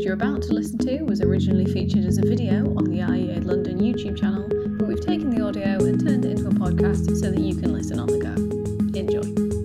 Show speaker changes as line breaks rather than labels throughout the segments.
you're about to listen to was originally featured as a video on the IEA London YouTube channel, but we've taken the audio and turned it into a podcast so that you can listen on the go. Enjoy.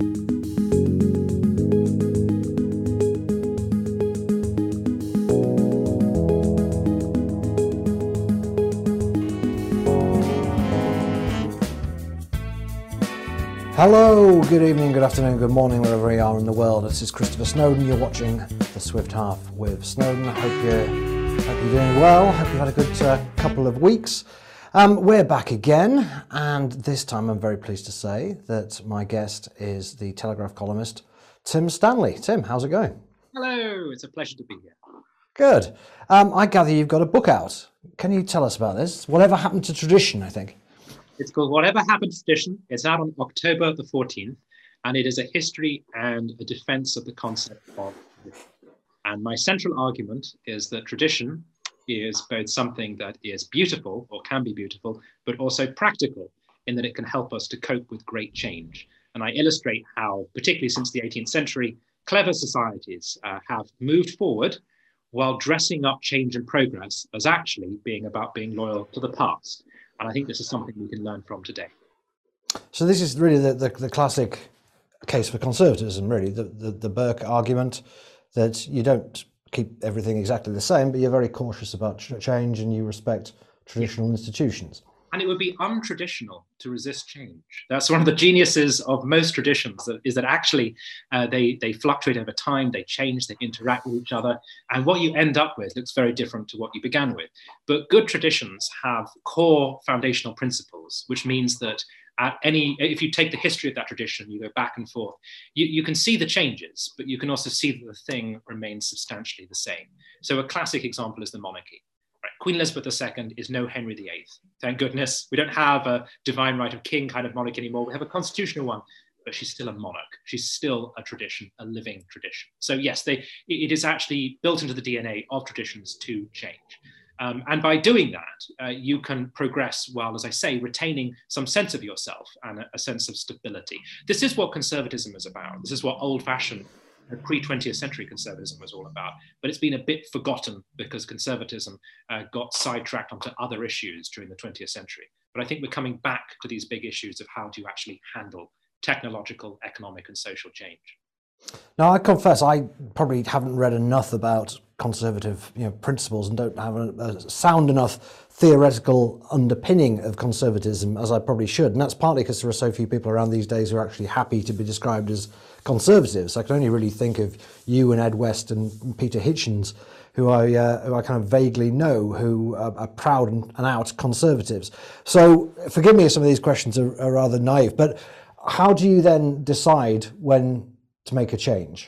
Hello, good evening, good afternoon, good morning, wherever you are in the world. This is Christopher Snowdon. You're watching The Swift Half with Snowdon. I hope you're doing well. Hope you've had a good couple of weeks. We're back again, and this time I'm very pleased to say that my guest is the Telegraph columnist, Tim Stanley. Tim, how's it going?
Hello, it's a pleasure to be here.
Good. I gather you've got a book out. Can you tell us about this? Whatever Happened to Tradition, I think.
It's called Whatever Happened to Tradition. It's out on October the 14th, and it is a history and a defense of the concept of tradition. And my central argument is that tradition is both something that is beautiful or can be beautiful, but also practical in that it can help us to cope with great change. And I illustrate how, particularly since the 18th century, clever societies have moved forward while dressing up change and progress as actually being about being loyal to the past. And I think this is something we can learn from today.
So this is really the classic case for conservatism, really, the Burke argument that you don't keep everything exactly the same, but you're very cautious about change and you respect traditional institutions. And
it would be untraditional to resist change. That's one of the geniuses of most traditions, is that actually they fluctuate over time, they change, they interact with each other. And what you end up with looks very different to what you began with. But good traditions have core foundational principles, which means that if you take the history of that tradition, you go back and forth, you can see the changes, but you can also see that the thing remains substantially the same. So a classic example is the monarchy. Right. Queen Elizabeth II is no Henry VIII. Thank goodness. We don't have a divine right of king kind of monarch anymore. We have a constitutional one, but she's still a monarch. She's still a tradition, a living tradition. So yes, it is actually built into the DNA of traditions to change. And by doing that, you can progress while, as I say, retaining some sense of yourself and a sense of stability. This is what conservatism is about. This is what old-fashioned pre-20th century conservatism was all about. But it's been a bit forgotten because conservatism got sidetracked onto other issues during the 20th century. But I think we're coming back to these big issues of how do you actually handle technological, economic, and social change.
Now, I confess I probably haven't read enough about conservative principles and don't have a sound enough theoretical underpinning of conservatism as I probably should. And that's partly because there are so few people around these days who are actually happy to be described as conservatives. I can only really think of you and Ed West and Peter Hitchens, who I kind of vaguely know, who are proud and out conservatives. So forgive me if some of these questions are rather naive, but how do you then decide when to make a change?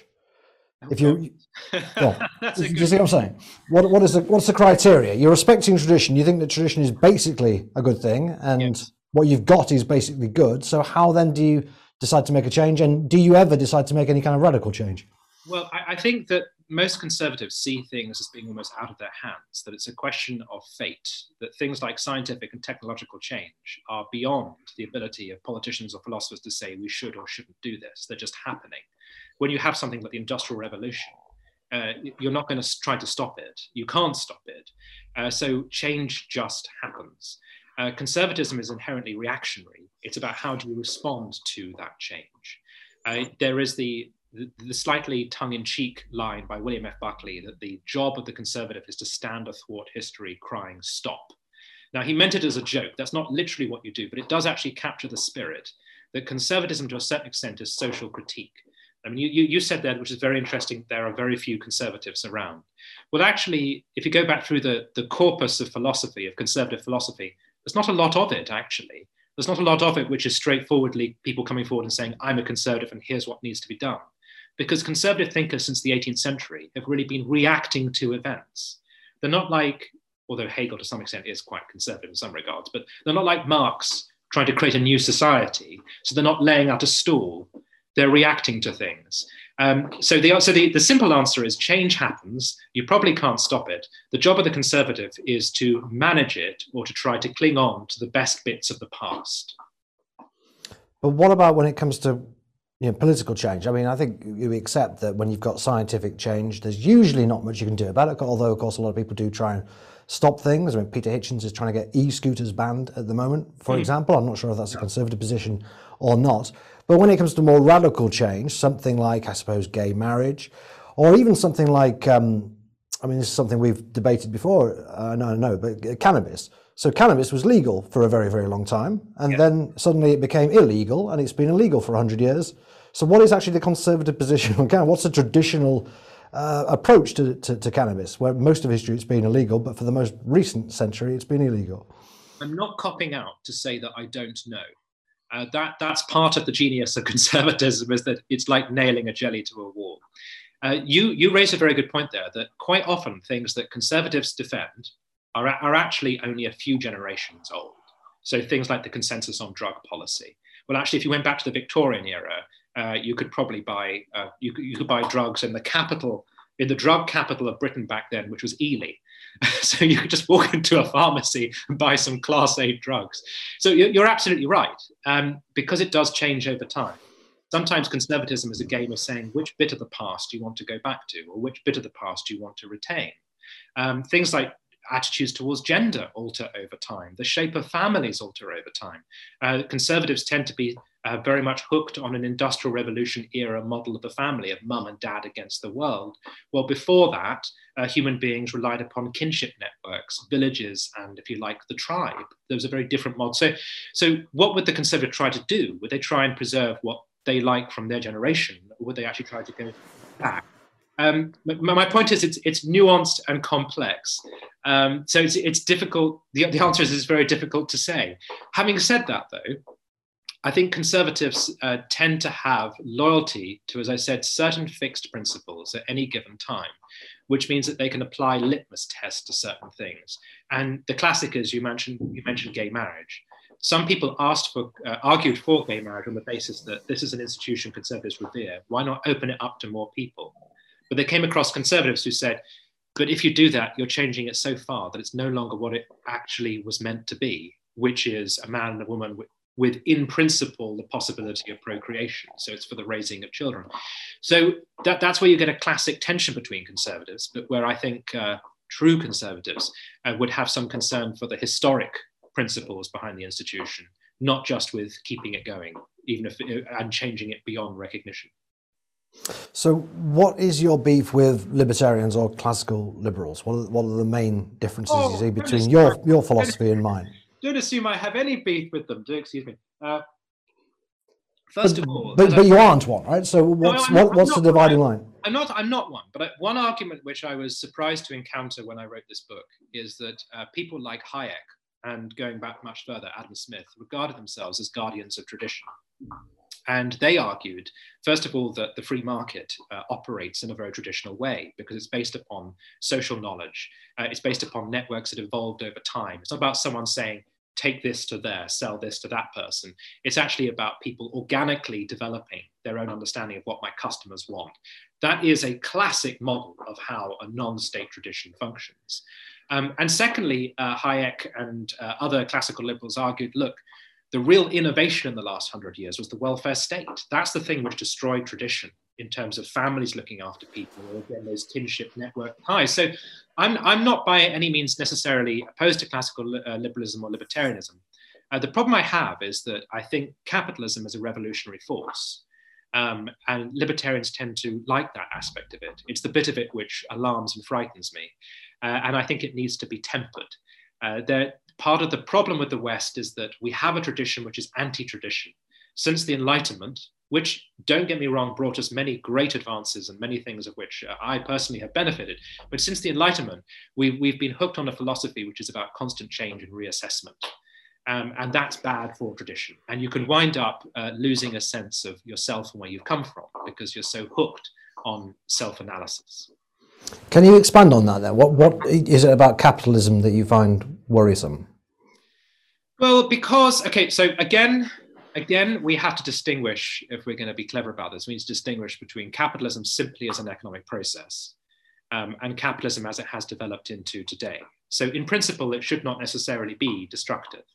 If you, yeah, do you see what I'm saying? What's the criteria? You're respecting tradition. You think that tradition is basically a good thing, and yes, what you've got is basically good. So how then do you decide to make a change? And do you ever decide to make any kind of radical change?
Well, I think that most conservatives see things as being almost out of their hands, that it's a question of fate, that things like scientific and technological change are beyond the ability of politicians or philosophers to say we should or shouldn't do this. They're just happening. When you have something like the Industrial Revolution, you're not going to try to stop it. You can't stop it. So change just happens. Conservatism is inherently reactionary. It's about how do you respond to that change. There is the slightly tongue-in-cheek line by William F. Buckley that the job of the conservative is to stand athwart history crying stop. Now, he meant it as a joke. That's not literally what you do, but it does actually capture the spirit that conservatism to a certain extent is social critique. I mean, you said that, which is very interesting, there are very few conservatives around. Well, actually, if you go back through the corpus of philosophy, of conservative philosophy, there's not a lot of it, actually. There's not a lot of it which is straightforwardly people coming forward and saying, I'm a conservative and here's what needs to be done. Because conservative thinkers since the 18th century have really been reacting to events. They're not like, although Hegel to some extent is quite conservative in some regards, but they're not like Marx trying to create a new society. So they're not laying out a stall. They're reacting to things. So the simple answer is change happens. You probably can't stop it. The job of the conservative is to manage it or to try to cling on to the best bits of the past.
But what about when it comes to Political change. I mean, I think you accept that when you've got scientific change, there's usually not much you can do about it, although, of course, a lot of people do try and stop things. I mean, Peter Hitchens is trying to get e-scooters banned at the moment, for example. I'm not sure if that's a Conservative position or not. But when it comes to more radical change, something like, I suppose, gay marriage, or even something like, I mean, this is something we've debated before, but cannabis. So cannabis was legal for a very, very long time, and then suddenly it became illegal, and it's been illegal for 100 years. So what is actually the Conservative position on cannabis? What's the traditional approach to cannabis, where most of history it's been illegal, but for the most recent century it's been illegal?
I'm not copping out to say that I don't know. That's part of the genius of conservatism, is that it's like nailing a jelly to a wall. You raise a very good point there, that quite often things that conservatives defend are actually only a few generations old. So things like the consensus on drug policy. Well, actually, if you went back to the Victorian era, you could probably buy you could buy drugs in the drug capital of Britain back then, which was Ely. So you could just walk into a pharmacy and buy some Class A drugs. So you're absolutely right, because it does change over time. Sometimes conservatism is a game of saying which bit of the past you want to go back to, or which bit of the past you want to retain. Things like attitudes towards gender alter over time. The shape of families alter over time. Conservatives tend to be very much hooked on an Industrial Revolution era model of the family, of mum and dad against the world. Well, before that, human beings relied upon kinship networks, villages, and, if you like, the tribe. There was a very different model. So what would the Conservative try to do? Would they try and preserve what they like from their generation, or would they actually try to go back? My point is, it's nuanced and complex. So it's difficult. The answer is it's very difficult to say. Having said that, though, I think conservatives tend to have loyalty to, as I said, certain fixed principles at any given time, which means that they can apply litmus tests to certain things. And the classic is, you mentioned gay marriage. Some people argued for gay marriage on the basis that this is an institution conservatives revere. Why not open it up to more people? But they came across conservatives who said, but if you do that, you're changing it so far that it's no longer what it actually was meant to be, which is a man and a woman with in principle, the possibility of procreation. So it's for the raising of children. So that's where you get a classic tension between conservatives, but where I think true conservatives would have some concern for the historic principles behind the institution, not just with keeping it going, and changing it beyond recognition.
So what is your beef with libertarians or classical liberals? What are the main differences you see between your philosophy and mine?
Don't assume I have any beef with them. Excuse me. First of all,
but you aren't one, right? So what's the dividing line?
I'm not one. But one argument which I was surprised to encounter when I wrote this book is that people like Hayek, and going back much further, Adam Smith, regarded themselves as guardians of tradition. And they argued, first of all, that the free market operates in a very traditional way because it's based upon social knowledge. It's based upon networks that evolved over time. It's not about someone saying, take this to there, sell this to that person. It's actually about people organically developing their own understanding of what my customers want. That is a classic model of how a non-state tradition functions. And secondly, Hayek and other classical liberals argued, look, the real innovation in the last 100 years was the welfare state. That's the thing which destroyed tradition in terms of families looking after people, or again, those kinship network ties. So I'm not by any means necessarily opposed to classical liberalism or libertarianism. The problem I have is that I think capitalism is a revolutionary force. And libertarians tend to like that aspect of it. It's the bit of it which alarms and frightens me. And I think it needs to be tempered. Part of the problem with the West is that we have a tradition which is anti-tradition. Since the Enlightenment, which, don't get me wrong, brought us many great advances and many things of which I personally have benefited. But since the Enlightenment, we've been hooked on a philosophy which is about constant change and reassessment. And that's bad for tradition. And you can wind up losing a sense of yourself and where you've come from because you're so hooked on self-analysis.
Can you expand on that then? What is it about capitalism that you find worrisome?
Well, because, okay, so again, we have to distinguish, if we're going to be clever about this, we need to distinguish between capitalism simply as an economic process and capitalism as it has developed into today. So in principle, it should not necessarily be destructive.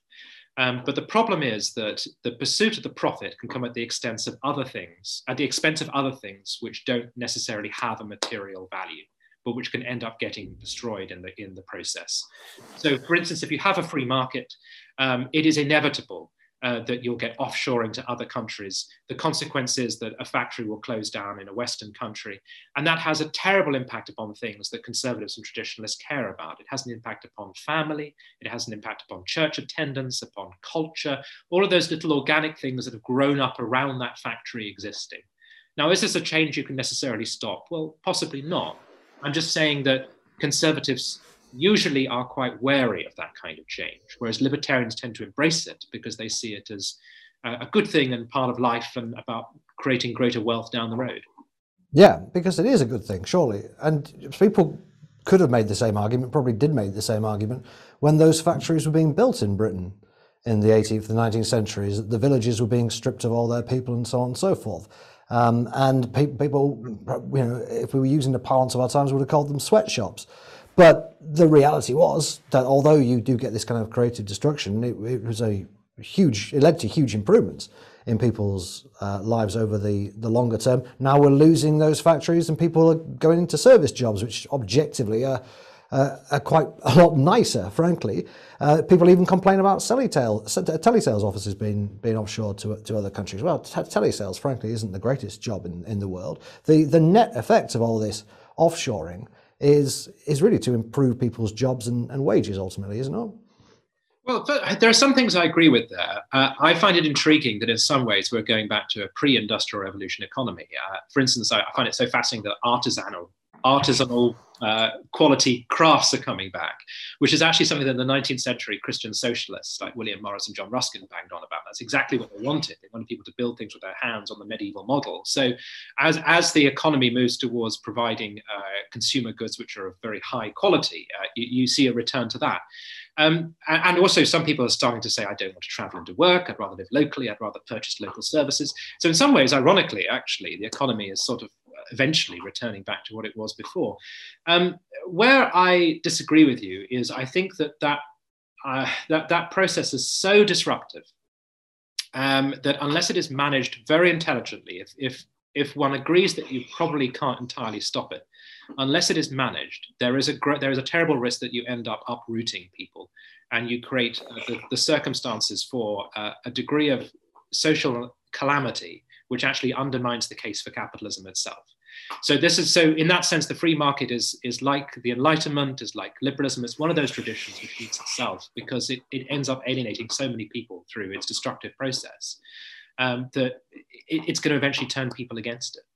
But the problem is that the pursuit of the profit can come at the expense of other things, which don't necessarily have a material value, but which can end up getting destroyed in the process. So, for instance, if you have a free market, it is inevitable that you'll get offshoring to other countries. The consequence is that a factory will close down in a Western country. And that has a terrible impact upon things that conservatives and traditionalists care about. It has an impact upon family. It has an impact upon church attendance, upon culture, all of those little organic things that have grown up around that factory existing. Now, is this a change you can necessarily stop? Well, possibly not. I'm just saying that conservatives usually are quite wary of that kind of change, whereas libertarians tend to embrace it because they see it as a good thing and part of life and about creating greater wealth down the road.
Yeah, because it is a good thing, surely. And people could have made the same argument, probably did make the same argument, when those factories were being built in Britain in the 18th and 19th centuries. The villages were being stripped of all their people and so on and so forth. And people, you know, if we were using the parlance of our times, would have called them sweatshops. But the reality was that although you do get this kind of creative destruction, it led to huge improvements in people's lives over the longer term. Now we're losing those factories and people are going into service jobs, which objectively are quite a lot nicer, frankly. People even complain about telesales offices being offshore to other countries. Well, telesales, frankly, isn't the greatest job in the world. The net effect of all this offshoring is really to improve people's jobs and wages ultimately, isn't it?
Well, there are some things I agree with there. I find it intriguing that in some ways we're going back to a pre-industrial revolution economy. For instance, I find it so fascinating that artisanal quality crafts are coming back, which is actually something that the 19th century Christian socialists like William Morris and John Ruskin banged on about. That's exactly what they wanted. They wanted people to build things with their hands on the medieval model. So as the economy moves towards providing consumer goods which are of very high quality, you see a return to that. And also some people are starting to say, I don't want to travel into work, I'd rather live locally, I'd rather purchase local services. So in some ways, ironically, actually, the economy is sort of eventually returning back to what it was before. Where I disagree with you is I think that process is so disruptive that unless it is managed very intelligently, if one agrees that you probably can't entirely stop it, unless it is managed, there is a terrible risk that you end up uprooting people and you create the circumstances for a degree of social calamity which actually undermines the case for capitalism itself. So in that sense, the free market is like the Enlightenment, is like liberalism. It's one of those traditions which eats itself because it ends up alienating so many people through its destructive process that it's going to eventually turn people against it.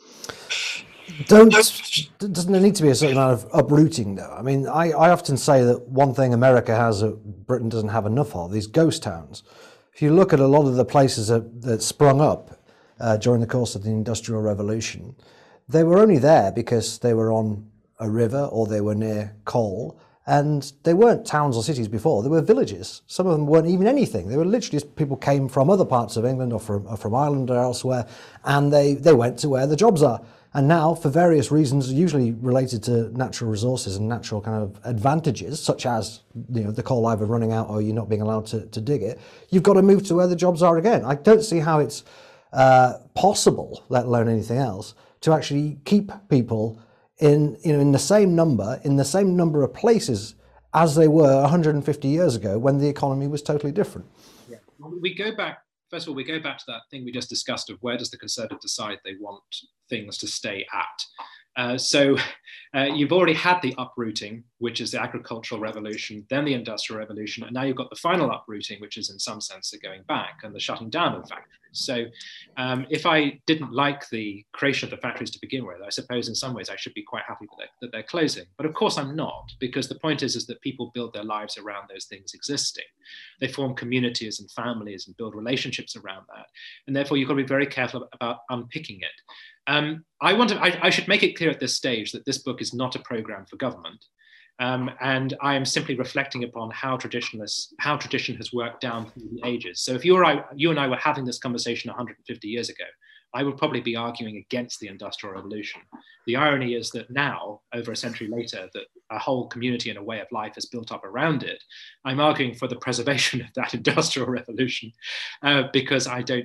Doesn't there need to be a certain amount of uprooting, though? I mean, I often say that one thing America has that Britain doesn't have enough of, these ghost towns. If you look at a lot of the places that sprung up during the course of the Industrial Revolution, they were only there because they were on a river or they were near coal, and they weren't towns or cities before, they were villages. Some of them weren't even anything. They were literally just people came from other parts of England or from Ireland or elsewhere, and they went to where the jobs are. And now, for various reasons, usually related to natural resources and natural kind of advantages, such as the coal either running out or you're not being allowed to dig it, you've got to move to where the jobs are again. I don't see how it's possible, let alone anything else, to actually keep people in the same number of places as they were 150 years ago when the economy was totally different.
Yeah. We go back to that thing we just discussed of where does the Conservative decide they want things to stay at. So you've already had the uprooting, which is the agricultural revolution, then the industrial revolution, and now you've got the final uprooting, which is in some sense the going back and the shutting down of factories. So if I didn't like the creation of the factories to begin with, I suppose in some ways I should be quite happy that they're closing. But of course I'm not, because the point is that people build their lives around those things existing. They form communities and families and build relationships around that. And therefore you've got to be very careful about unpicking it. I should make it clear at this stage that this book is not a program for government. And I am simply reflecting upon how tradition has worked down through the ages. So if you and I were having this conversation 150 years ago, I would probably be arguing against the Industrial Revolution. The irony is that now, over a century later, that a whole community and a way of life is built up around it. I'm arguing for the preservation of that Industrial Revolution because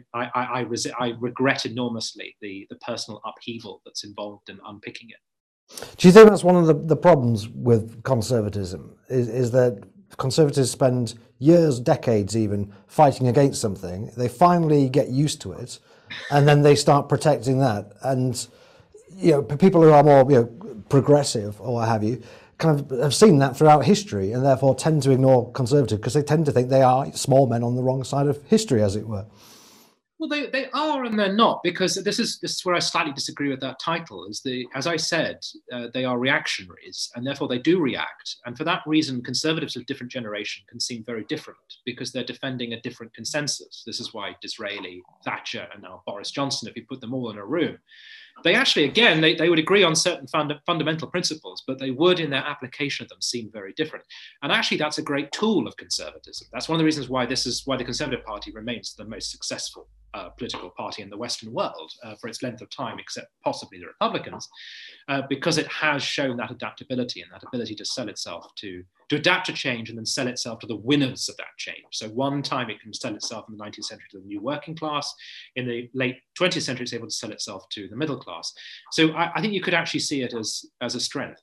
I regret enormously the personal upheaval that's involved in unpicking it.
Do you think that's one of the problems with conservatism, is that conservatives spend years, decades even, fighting against something, they finally get used to it, and then they start protecting that, and people who are more progressive or what have you kind of have seen that throughout history and therefore tend to ignore conservative because they tend to think they are small men on the wrong side of history, as it were.
Well, they are and they're not, because this is where I slightly disagree with that title. As I said, they are reactionaries, and therefore they do react. And for that reason, conservatives of different generation can seem very different because they're defending a different consensus. This is why Disraeli, Thatcher, and now Boris Johnson, if you put them all in a room, they actually, again, they would agree on certain fundamental principles, but they would, in their application of them, seem very different. And actually, that's a great tool of conservatism. That's one of the reasons why the Conservative Party remains the most successful political party in the Western world for its length of time, except possibly the Republicans, because it has shown that adaptability and that ability to sell itself to adapt to change and then sell itself to the winners of that change. So one time it can sell itself in the 19th century to the new working class. In the late 20th century, it's able to sell itself to the middle class. So I think you could actually see it as a strength.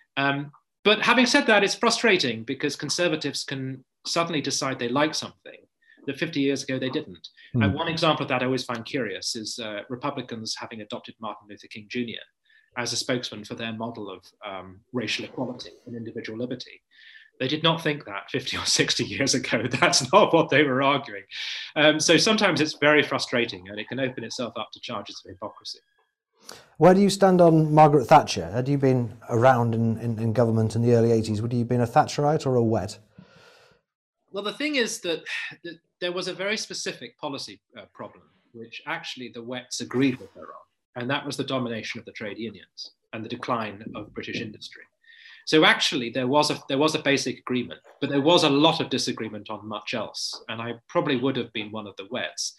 But having said that, it's frustrating because conservatives can suddenly decide they like something that 50 years ago they didn't. One example of that I always find curious is Republicans having adopted Martin Luther King Jr. as a spokesman for their model of racial equality and individual liberty. They did not think that 50 or 60 years ago. That's not what they were arguing. So sometimes it's very frustrating and it can open itself up to charges of hypocrisy.
Where do you stand on Margaret Thatcher? Had you been around in government in the early 80s? Would you have been a Thatcherite or a Wet?
Well, the thing is that there was a very specific policy problem, which actually the Wets agreed with her on, and that was the domination of the trade unions and the decline of British industry. So actually, there was a basic agreement, but there was a lot of disagreement on much else, and I probably would have been one of the Wets.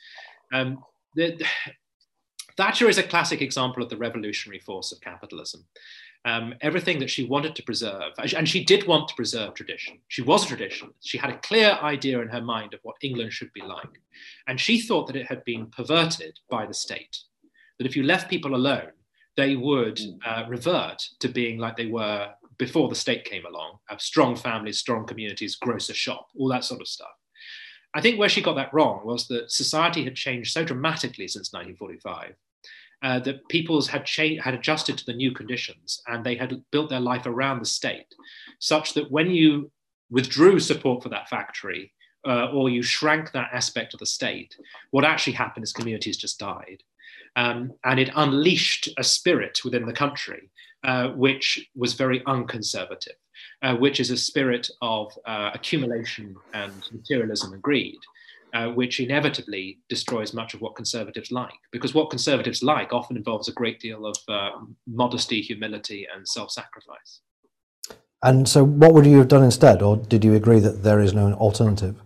Thatcher is a classic example of the revolutionary force of capitalism. Everything that she wanted to preserve, and she did want to preserve tradition. She was a traditionalist. She had a clear idea in her mind of what England should be like. And she thought that it had been perverted by the state, that if you left people alone, they would revert to being like they were before the state came along, have strong families, strong communities, grocer shop, all that sort of stuff. I think where she got that wrong was that society had changed so dramatically since 1945 that peoples had adjusted to the new conditions and they had built their life around the state, such that when you withdrew support for that factory or you shrank that aspect of the state, what actually happened is communities just died. And it unleashed a spirit within the country which was very unconservative, which is a spirit of accumulation and materialism and greed, which inevitably destroys much of what conservatives like. Because what conservatives like often involves a great deal of modesty, humility, and self-sacrifice.
And so what would you have done instead, or did you agree that there is no alternative?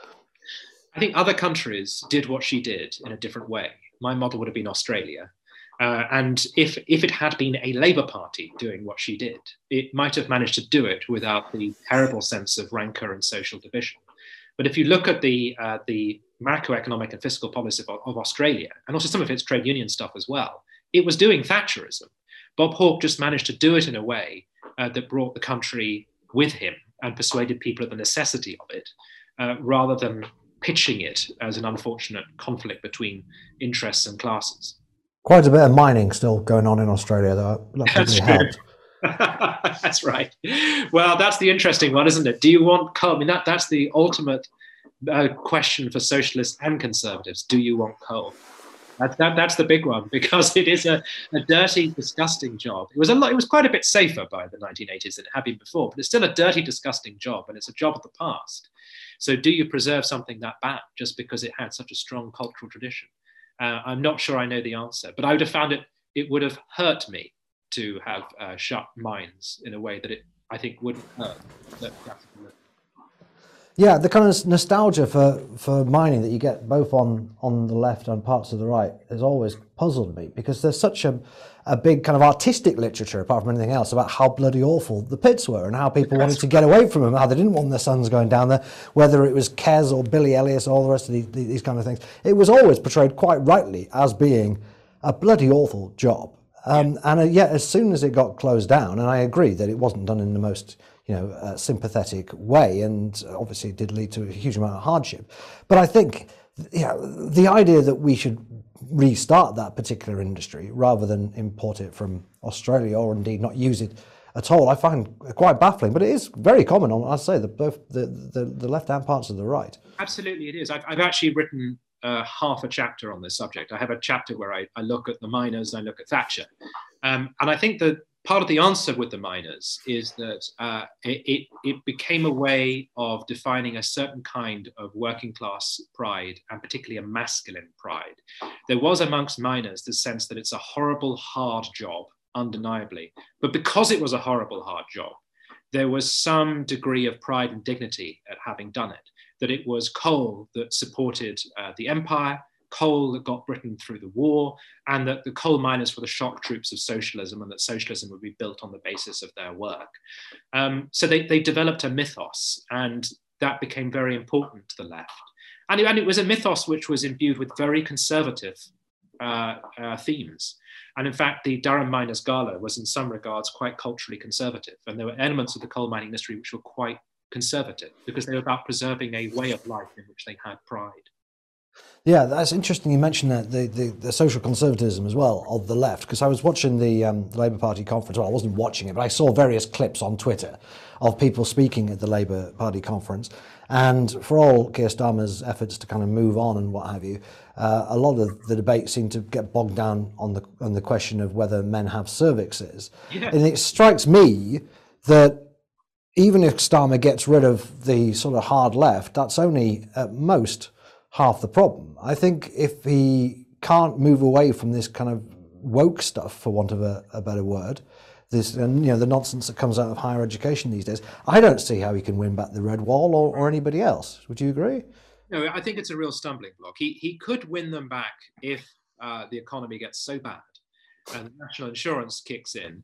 I think other countries did what she did in a different way. My model would have been Australia. And if it had been a Labour Party doing what she did, it might have managed to do it without the terrible sense of rancour and social division. But if you look at the macroeconomic and fiscal policy of Australia, and also some of its trade union stuff as well, it was doing Thatcherism. Bob Hawke just managed to do it in a way that brought the country with him and persuaded people of the necessity of it, rather than pitching it as an unfortunate conflict between interests and classes.
Quite a bit of mining still going on in Australia, though. That helped.
That's right. Well, that's the interesting one, isn't it? Do you want coal? I mean, that's the ultimate question for socialists and conservatives. Do you want coal? That's the big one, because it is a dirty, disgusting job. It was quite a bit safer by the 1980s than it had been before, but it's still a dirty, disgusting job, and it's a job of the past. So do you preserve something that bad just because it had such a strong cultural tradition? I'm not sure I know the answer, but I would have found it would have hurt me to have shut mines in a way that I think wouldn't hurt.
Yeah, the kind of nostalgia for mining that you get both on the left and parts of the right has always puzzled me, because there's such a big kind of artistic literature, apart from anything else, about how bloody awful the pits were and how people wanted to get away from them, how they didn't want their sons going down there, whether it was Kes or Billy Elliot, all the rest of these kind of things. It was always portrayed quite rightly as being a bloody awful job. Yet, as soon as it got closed down, and I agree that it wasn't done in the most sympathetic way, and obviously it did lead to a huge amount of hardship. But I think the idea that we should restart that particular industry rather than import it from Australia, or indeed not use it at all, I find quite baffling. But it is very common on, I'd say, both the left and parts of the right.
Absolutely, it is. I've actually written half a chapter on this subject. I have a chapter where I look at the miners and I look at Thatcher. And I think that part of the answer with the miners is that it became a way of defining a certain kind of working class pride, and particularly a masculine pride. There was amongst miners the sense that it's a horrible, hard job, undeniably. But because it was a horrible, hard job, there was some degree of pride and dignity at having done it. That it was coal that supported the empire, coal that got Britain through the war, and that the coal miners were the shock troops of socialism, and that socialism would be built on the basis of their work. So they developed a mythos, and that became very important to the left. And it was a mythos which was imbued with very conservative themes. And in fact, the Durham Miners' Gala was in some regards quite culturally conservative. And there were elements of the coal mining industry which were quite conservative, because they were about preserving a way of life in which they had pride.
Yeah, that's interesting. You mentioned that the social conservatism as well of the left, because I was watching the Labour Party conference. Well, I wasn't watching it, but I saw various clips on Twitter of people speaking at the Labour Party conference. And for all Keir Starmer's efforts to kind of move on and what have you, a lot of the debate seemed to get bogged down on the question of whether men have cervixes. Yeah. And it strikes me that even if Starmer gets rid of the sort of hard left, that's only at most half the problem. I think if he can't move away from this kind of woke stuff, for want of a better word, this, and the nonsense that comes out of higher education these days, I don't see how he can win back the Red Wall or anybody else. Would you agree?
No, I think it's a real stumbling block. He could win them back if the economy gets so bad and national insurance kicks in,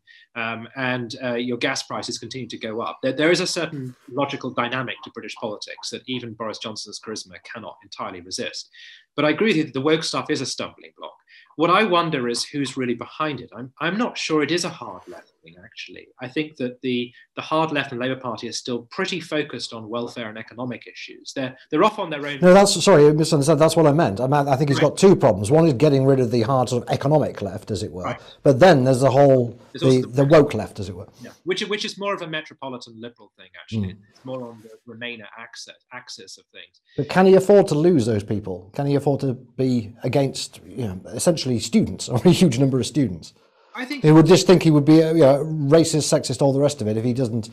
and your gas prices continue to go up. There is a certain logical dynamic to British politics that even Boris Johnson's charisma cannot entirely resist. But I agree with you that the woke stuff is a stumbling block. What I wonder is who's really behind it. I'm not sure it is a hard left thing, actually. I think that the hard left and Labour Party are still pretty focused on welfare and economic issues. They're off on their own.
No, sorry, I misunderstood. That's what I meant. I think he's got two problems. One is getting rid of the hard sort of economic left, as it were. Right. But then there's the whole, the woke left, as it were.
Yeah. Which is more of a metropolitan liberal thing, actually. It's more on the Remainer axis of things.
But can he afford to lose those people? Can he afford to be against, essentially students, or a huge number of students?
I think
he would just think he would be racist, sexist, all the rest of it if he doesn't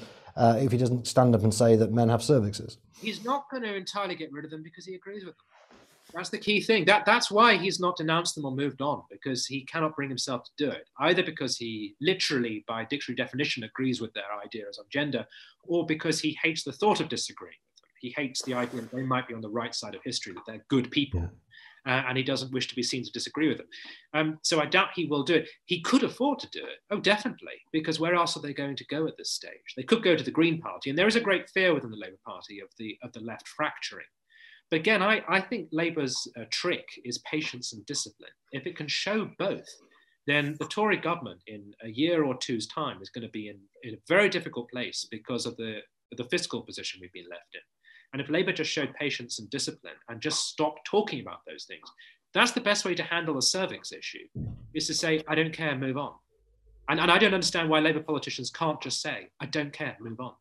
stand up and say that men have cervixes.
He's not going to entirely get rid of them because he agrees with them. That's the key thing. That's why he's not denounced them or moved on, because he cannot bring himself to do it, either because he literally, by dictionary definition, agrees with their ideas on gender, or because he hates the thought of disagreeing with them. He hates the idea that they might be on the right side of history, that they're good people. Yeah. And he doesn't wish to be seen to disagree with them. So I doubt he will do it. He could afford to do it. Oh, definitely. Because where else are they going to go at this stage? They could go to the Green Party. And there is a great fear within the Labour Party of the left fracturing. But again, I think Labour's trick is patience and discipline. If it can show both, then the Tory government in a year or two's time is going to be in a very difficult place because of the fiscal position we've been left in. And if Labour just showed patience and discipline and just stopped talking about those things, that's the best way to handle the cervix issue, is to say, I don't care, move on. And I don't understand why Labour politicians can't just say, I don't care, move on.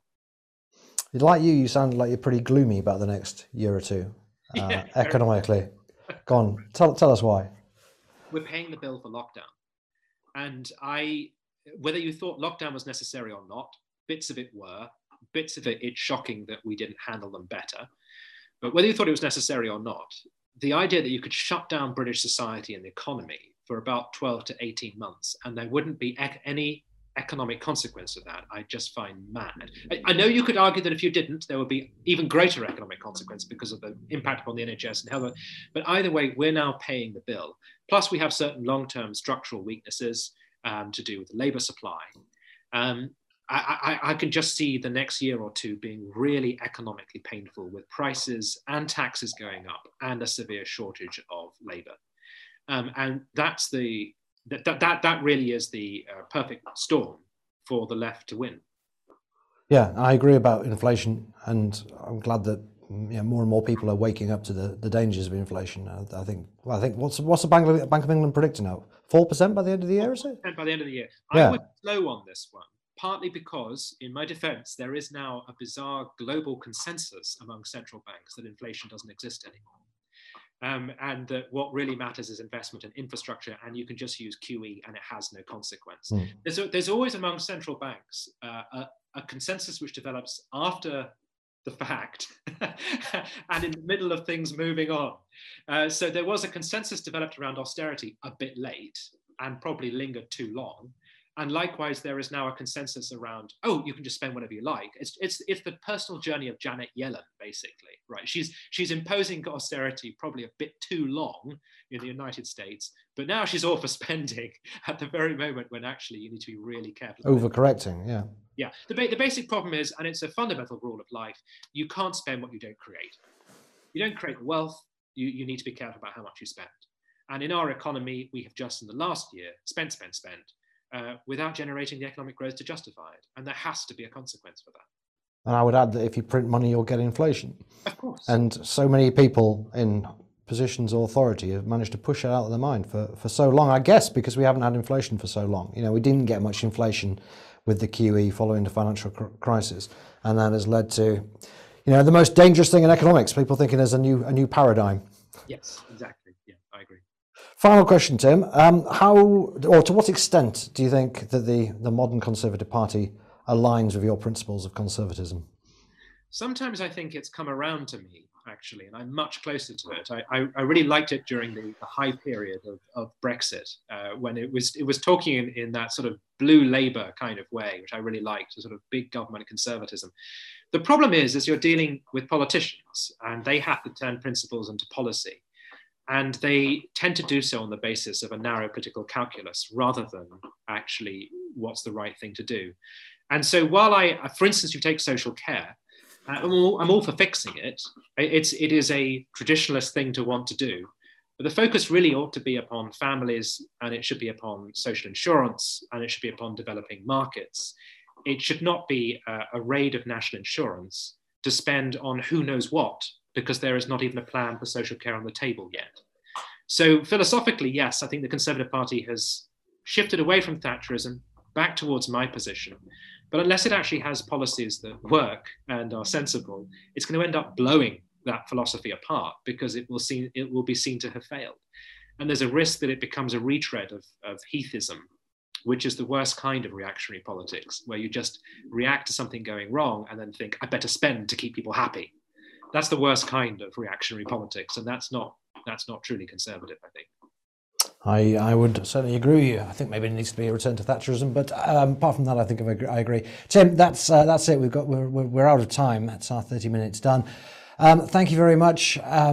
Like you sound like you're pretty gloomy about the next year or two, economically. Go on, tell us why.
We're paying the bill for lockdown. And whether you thought lockdown was necessary or not, bits of it were. Bits of it's shocking that we didn't handle them better. But whether you thought it was necessary or not, the idea that you could shut down British society and the economy for about 12 to 18 months and there wouldn't be any economic consequence of that, I just find mad. I know you could argue that if you didn't, there would be even greater economic consequence because of the impact upon the NHS and health. But either way, we're now paying the bill. Plus, we have certain long-term structural weaknesses to do with the labour supply. I can just see the next year or two being really economically painful, with prices and taxes going up and a severe shortage of labour. And that's that really is the perfect storm for the left to win.
Yeah, I agree about inflation, and I'm glad that more and more people are waking up to the dangers of inflation. I think what's the Bank of England predicting now? 4% by the end of the year, is it?
By the end of the year.
Yeah.
I would slow on this one, partly because, in my defense, there is now a bizarre global consensus among central banks that inflation doesn't exist anymore. And that what really matters is investment in infrastructure, and you can just use QE and it has no consequence. There's always among central banks a consensus which develops after the fact and in the middle of things moving on. So there was a consensus developed around austerity a bit late and probably lingered too long. And likewise, there is now a consensus around, oh, you can just spend whatever you like. It's the personal journey of Janet Yellen, basically, right? She's imposing austerity probably a bit too long in the United States, but now she's all for spending at the very moment when actually you need to be really careful.
Overcorrecting, yeah.
Yeah, the basic problem is, and it's a fundamental rule of life, you can't spend what you don't create. You don't create wealth, you need to be careful about how much you spend. And in our economy, we have just in the last year spent, without generating the economic growth to justify it. And there has to be a consequence for that.
And I would add that if you print money, you'll get inflation.
Of course.
And so many people in positions of authority have managed to push it out of their mind for so long, I guess, because we haven't had inflation for so long. We didn't get much inflation with the QE following the financial crisis. And that has led to, the most dangerous thing in economics, people thinking there's a new paradigm.
Yes, exactly. Yeah, I agree.
Final question, Tim. How, or to what extent do you think that the modern Conservative Party aligns with your principles of conservatism? Sometimes
I think it's come around to me, actually, and I'm much closer to it. I really liked it during the high period of Brexit, when it was talking in that sort of blue Labour kind of way, which I really liked, a sort of big government conservatism. The problem is you're dealing with politicians, and they have to turn principles into policy. And they tend to do so on the basis of a narrow political calculus rather than actually what's the right thing to do. And so while for instance, you take social care, I'm all for fixing it. It is a traditionalist thing to want to do. But the focus really ought to be upon families, and it should be upon social insurance, and it should be upon developing markets. It should not be a raid of national insurance to spend on who knows what, because there is not even a plan for social care on the table yet. So philosophically, yes, I think the Conservative Party has shifted away from Thatcherism back towards my position. But unless it actually has policies that work and are sensible, it's going to end up blowing that philosophy apart because it will be seen to have failed. And there's a risk that it becomes a retread of Heathism, which is the worst kind of reactionary politics, where you just react to something going wrong and then think, I better spend to keep people happy. That's the worst kind of reactionary politics, and that's not truly conservative, I think.
I would certainly agree with you. I think maybe it needs to be a return to Thatcherism, but apart from that, I think I agree. Tim, that's it. We're out of time. That's our 30 minutes done. Thank you very much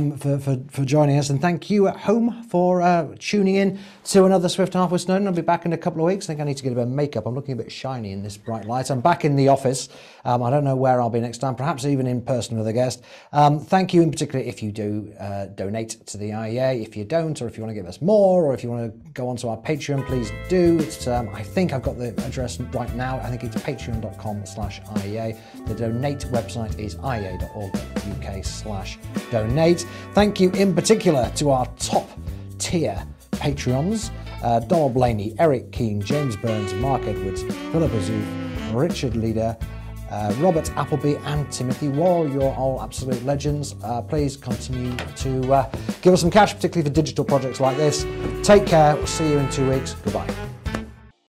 for joining us, and thank you at home for tuning in to another Swift Half with Snowden. I'll be back in a couple of weeks. I think I need to get a bit of makeup. I'm looking a bit shiny in this bright light. I'm back in the office. I don't know where I'll be next time, perhaps even in person with a guest. Thank you in particular if you do donate to the IEA. If you don't, or if you want to give us more, or if you want to go onto our Patreon, please do. It's, I think I've got the address right now. I think it's patreon.com/IEA. The donate website is iea.org.uk/donate. Thank you in particular to our top tier Patreons, Donald Blaney, Eric Keane, James Burns, Mark Edwards, Philip Azuf, Richard Leader, Robert Appleby and Timothy Wall. You're all absolute legends. Please continue to give us some cash, particularly for digital projects like this. Take care. We'll see you in 2 weeks. Goodbye.